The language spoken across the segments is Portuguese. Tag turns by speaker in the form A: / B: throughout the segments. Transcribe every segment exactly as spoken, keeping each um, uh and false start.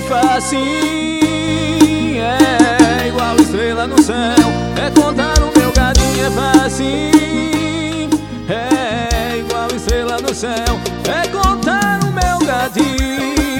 A: facinho, é igual estrela no céu. É contar o meu gadinho, é facinho, é igual estrela no céu. É contar o meu gadinho.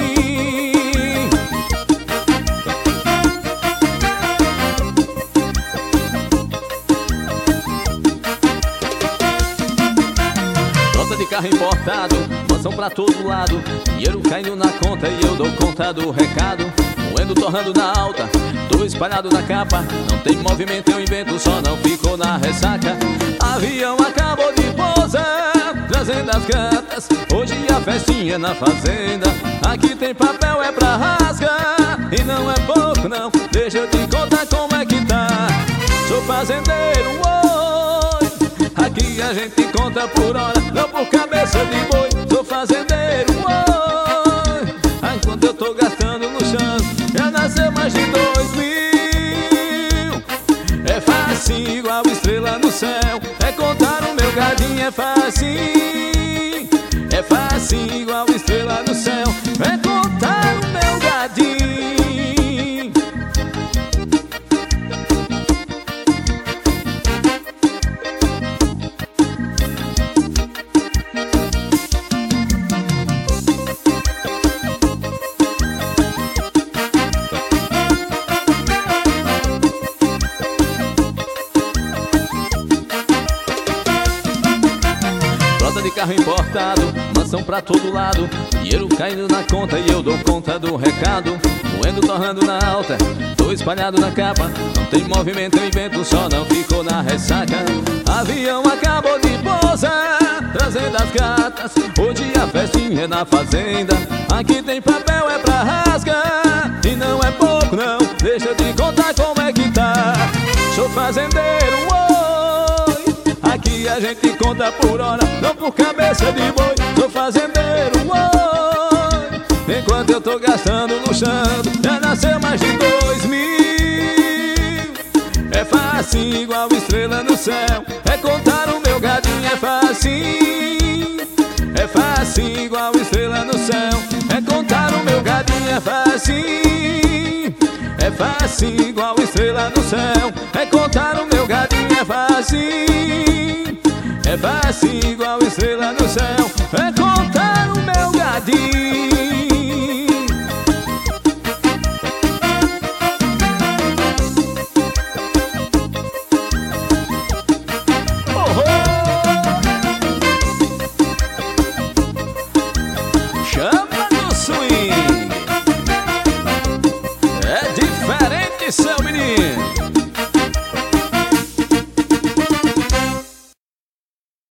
A: Nota de carro importado, mansão pra todo lado, dinheiro caindo na conta e eu dou conta do recado. Moendo, torrando na alta, tô espalhado na capa. Não tem movimento, eu invento, só não ficou na ressaca. Avião acabou de pousar, trazendo as gatas. Hoje a festinha é na fazenda. Aqui tem papel, é pra rasgar, e não é pouco não, deixa eu te contar como é que tá. Sou fazendeiro, oi, aqui a gente conta por hora, não por cabeça de boi. Sou fazendeiro, oi, enquanto eu tô gastando no chão, já nasceu mais de dois mil. É fácil igual estrela no céu, é contar o meu gadinho, é fácil. É fácil igual estrela no céu, é contar o meu gadinho. Frota de carro importado, mansão pra todo lado, dinheiro caindo na conta e eu dou conta do recado. Moendo, torrando na alta, tô espalhado na capa. Não tem movimento, eu invento, só não ficou na ressaca. Avião acabou de pousar, trazendo as gatas. Hoje a festinha é na fazenda. Aqui tem papel, é pra rasgar, e não é pouco não, deixa eu te contar como é que tá. Sou fazendeiro, oi, aqui a gente conta por hora, não por cabeça de boi. Sou fazendeiro, oi, enquanto eu tô gastando no chão, já nasceu mais de dois mil. É fácil igual estrela no céu, é contar o meu gadinho, é fácil. É fácil igual estrela no céu, é contar o meu gadinho, é fácil. É fácil igual estrela no céu, é contar o meu gadinho, é fácil. É fácil igual estrela no céu, é contar o meu gadinho. Oh, oh. Chama no swing, é diferente, seu menino.